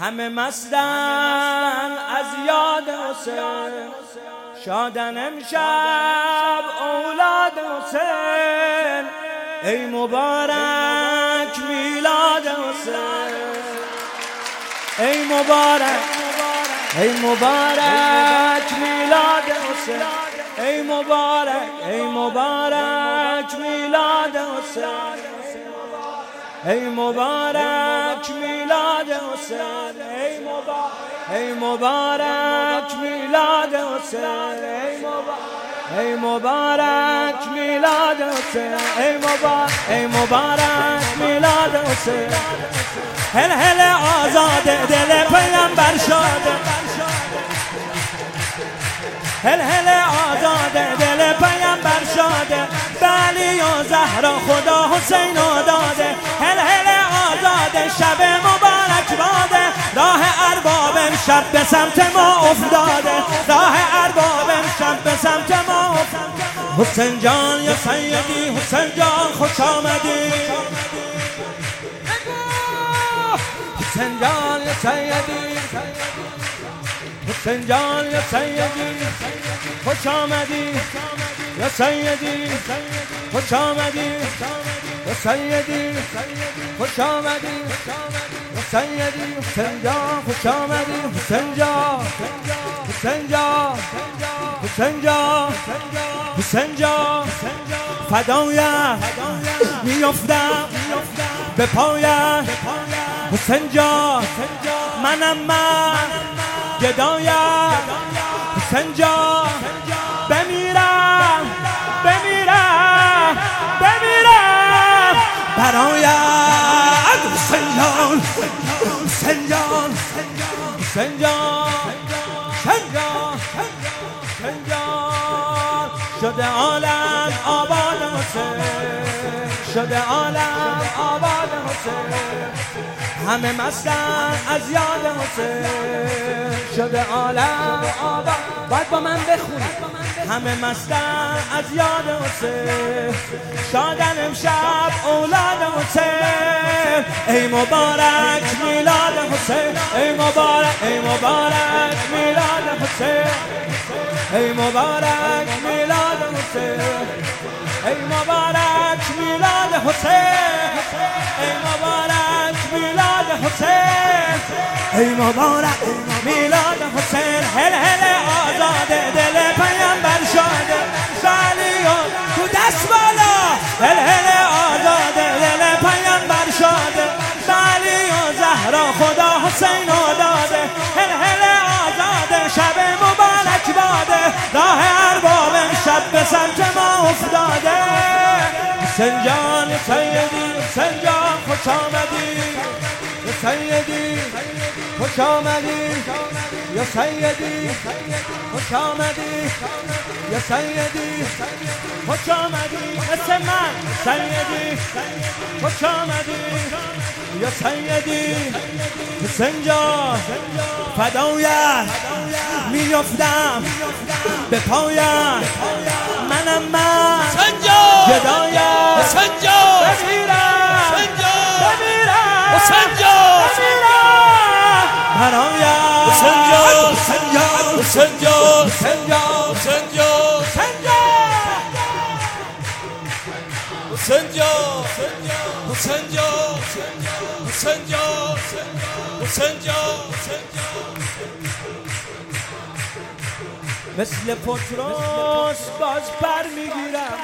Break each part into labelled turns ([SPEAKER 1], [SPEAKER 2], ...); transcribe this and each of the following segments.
[SPEAKER 1] همه مستن از یاد حسین، شادن امشب اولاد حسین. ای مبارک میلاد حسین، ای مبارک، ای مبارک میلاد حسین، ای مبارک، ای مبارک میلاد حسین، ای مبارک میلاد حسین، ای مبارک، ای مبارک میلاد حسین، ای مبارک میلاد حسین، ای مبارک، ای مبارک میلاد حسین. هل هل آزاده دل پیامبر شاده، هل هل آزاده دل پیامبر شاده، علی و زهرا خدا حسین داده. هل هل آزاده شب مبارک باده، راه ارباب امشب به سمت ما افتاده، راه ارباب امشب به سمت ما افتاده. حسین جان یا سیدی، حسین جان خوش آمدی، حسین جان یا سیدی، حسین جان یا سیدی خوش آمدی، یا سیدی خوش آمدی، یا سیدی خوش آمدی، یا سیدی حسین جان خوش آمدی، حسین جان، حسین جان، حسین جان، حسین جان فدایت میافتم به پایت. حسین جان منم من گدایت، حسین جان بمیرم بمیرم بمیرم برایت. حسین جان، حسین جان، حسین جان، حسین جان، حسین جان شده عالم آباد حسین، شده عالم آباد حسین. همه مستن از یاد حسین، شده عالم آباد. باید با من بخونید. همه مستن از یاد حسین، شادن امشب اولاد حسین. ای مبارک میلاد حسین، ای مبارک، ای مبارک میلاد حسین، ای مبارک میلاد حسین، ای مبارک میلاد حسین، ای مبارک میلاد حسین، ای مبارک میلاد حسین. هل هل آزاده دل پیامبر شاده، علیون تو دست بالا. هل هل آزاده دل پیامبر شاده، علی و زهرا خدا حسین داده. هل هل آزاده شب مبارک باده، راه ارباب امشب به سمت ما افتاده. حسین جان سیدی، حسین جان خوش آمدی، یا سیدی خوش آمدی، یا سیدی خوش آمدی، یا سیدی خوش آمدی. مثل من سیدی خوش آمدی، یا سیدی حسین جان فدایت میافتم به پایت. منم من گدایت،
[SPEAKER 2] حسین جان
[SPEAKER 1] بمیرم بمیرم
[SPEAKER 2] حسین جان
[SPEAKER 1] برایت.
[SPEAKER 2] حسین جان
[SPEAKER 1] حسین جان،
[SPEAKER 2] حسین جان
[SPEAKER 1] حسین جان،
[SPEAKER 2] حسین جان حسین جان حسین جان حسین جان حسین جان
[SPEAKER 1] مثل پتروس باز پر میگیرم،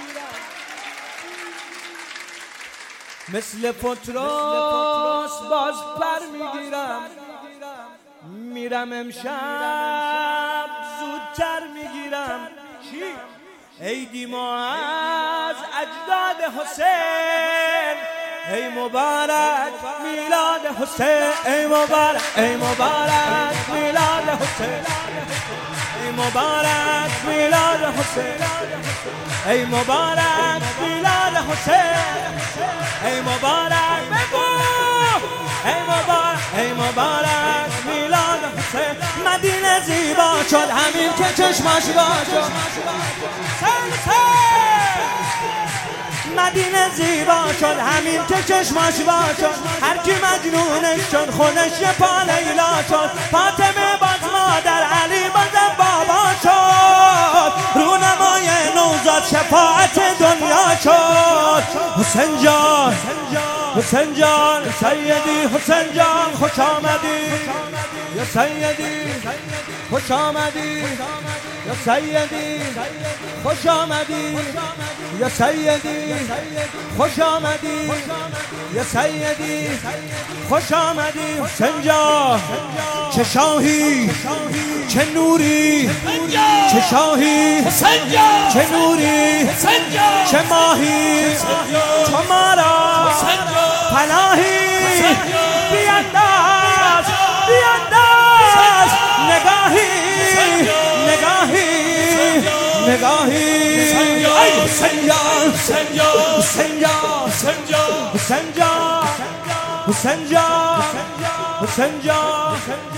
[SPEAKER 1] مثل پتروس باز پر میگیرم. میرم امشب زودتر میگیرم. چی؟ عیدی ما از اجداد حسین، ای مبارک میلاد حسین، ای مبارک، ای مبارک میلاد حسین، ای مبارک میلاد حسین، ای مبارک میلاد حسین، ای مبارک بگو، ای مبارک، ای مبارک میلاد حسین. مدینه زیبا شد همین که چشماش وا شد. مدینه زیبا شد همین که چشماش وا شد، هر کی مجنونش شد خودش یه پا لیلا شد. فاطمه باز مادر، علی باز بابا شد، رونمای نوزاد شفاعت دنیا شد. حسین جان حسین جان سیدی، حسین جان خوش آمدی یا سیدی، خوش آمدی یا سیدی، خوش آمدی یا سیدی، خوش آمدی یا سیدی، خوش آمدی. حسین جان چه شاهی چه نوری، چه شاهی چه نوری، چه ماهی تو ما را پناهی. بیانداز بیانداز نگاهی نگاهی نگاهی. حسین جان حسین جان حسین جان حسین جان حسین جان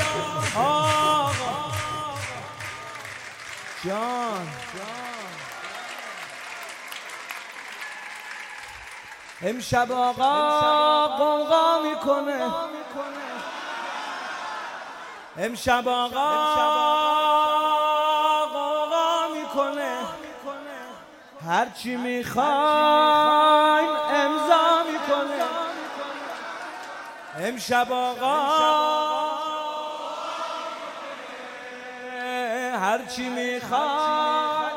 [SPEAKER 1] جان. امشب آقا قوقا میکنه، امشب آقا قوقا میکنه، هرچی میخوایم امضا میکنه. امشب آقا هرچی میخوایم،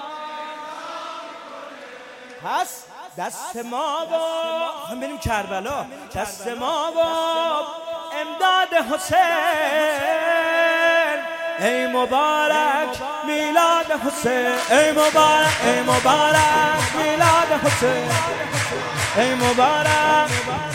[SPEAKER 1] پس دست ما با هم بریم کربلا، دست ما با امداد حسین. ای مبارک میلاد حسین، ای مبارک ای مبارک میلاد حسین، ای مبارک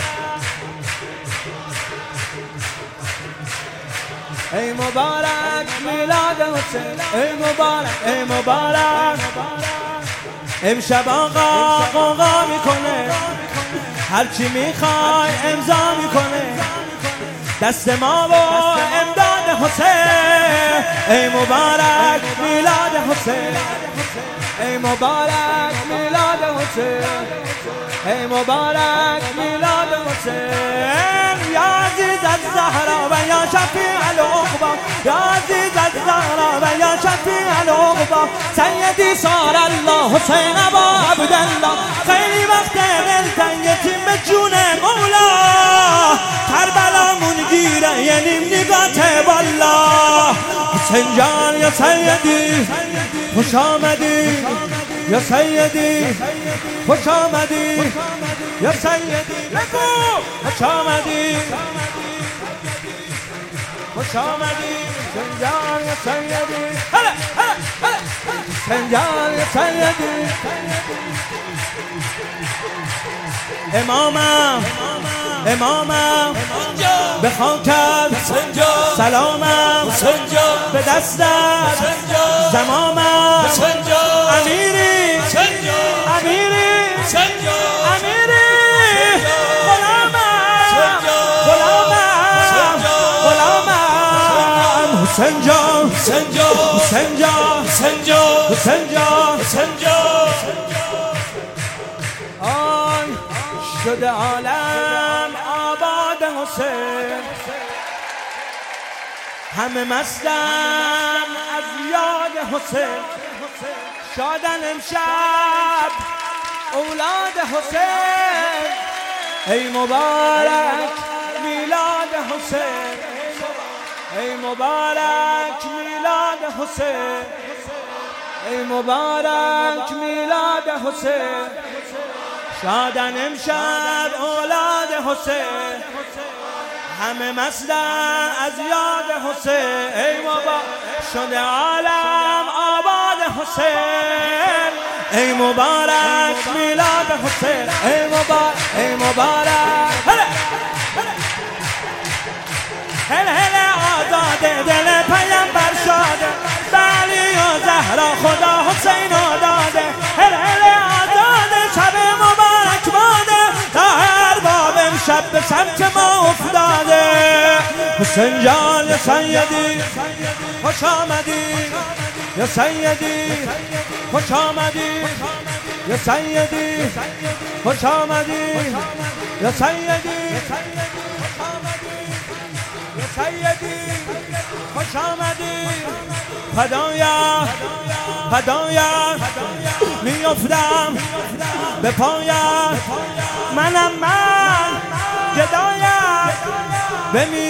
[SPEAKER 1] ای مبارک میلاد حسین، ای مبارک ای مبارک. امشب آقا قوقا میکنه، هرچی میخوای امضا میکنه، دست ما با امداد حسین. ای مبارک میلاد حسین، ای مبارک میلاد حسین، ای مبارک میلاد حسین. یا عزیز الزهرا و یا شفیع العقبا، یا عزیز الزهرا و یا شفیع العقبا. سیدی صار الله حسین ابا عبدالله، خیلی وقت دلتنگ یتیم به جون مولا، کربلامون گیره یه نیم نگاته والا. حسین جان یا سیدی خوش آمدی یا سیدی، خوش آمدی یا سیدی، لگو خوش آمدی خوش آمدی. حسین جان یا سیدی، حسین جان یا سیدی. امامم امامم به خاکت سلامم، به دستت زمامم. امیری امیری امیری، غلامم غلامم غلامم. حسین جان حسین جان حسین جان حسین جان حسین جان. آی شده عالم آباد حسین، همه مستم از یاد حسین. شادن امشب اولاد حسین، ای مبارک میلاد حسین، ای مبارک میلاد حسین، ای مبارک میلاد حسین. شادن امشب اولاد حسین، همه مستن از یاد حسین. ای مبارک شده عالم آباد حسین، ای مبارک میلاد حسین، ای مبارک ای مبارک. هل هل آزاده دل پیامبر شاده، علی و زهرا خدا حسین داده. هل هل آزاده شب مبارک باده، تا هر باب امشب به سمت ما افتاده. حسین جان یا سیدی خوش آمدی یا سیدی، خوش آمدی یا سیدی خوش آمدی یا سیدی یا سیدی خوش آمدی فدایت میافتم به پایت منم من گدایت